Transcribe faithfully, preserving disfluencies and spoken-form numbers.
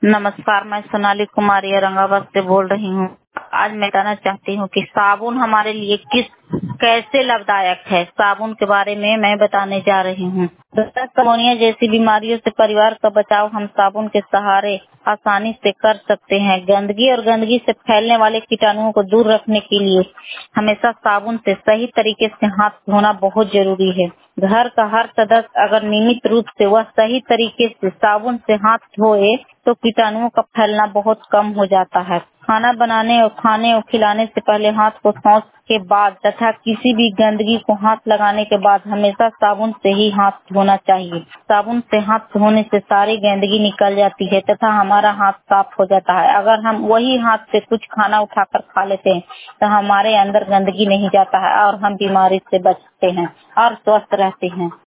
नमस्कार, मैं सोनाली कुमारी औरंगाबाद से बोल रही हूँ। आज मैं बताना चाहती हूँ कि साबुन हमारे लिए किस कैसे लाभदायक है। साबुन के बारे में मैं बताने जा रही हूँ। दस्त, अमोनिया जैसी बीमारियों से परिवार का बचाव हम साबुन के सहारे आसानी से कर सकते हैं। गंदगी और गंदगी से फैलने वाले कीटाणुओं को दूर रखने के लिए हमेशा साबुन से सही तरीके से हाथ धोना बहुत जरूरी है। घर का हर सदस्य अगर नियमित रूप से वह सही तरीके से साबुन से हाथ धोए तो कीटाणुओं का फैलना बहुत कम हो जाता है। खाना बनाने और खाने और खिलाने से पहले हाथ को शौच के बाद तथा किसी भी गंदगी को हाथ लगाने के बाद हमेशा साबुन से ही हाथ धोना चाहिए। साबुन से हाथ धोने से सारी गंदगी निकल जाती है तथा हमारा हाथ साफ हो जाता है। अगर हम वही हाथ से कुछ खाना उठाकर खा लेते हैं तो हमारे अंदर गंदगी नहीं जाता है और हम बीमारी से बचते हैं और स्वस्थ रहते हैं।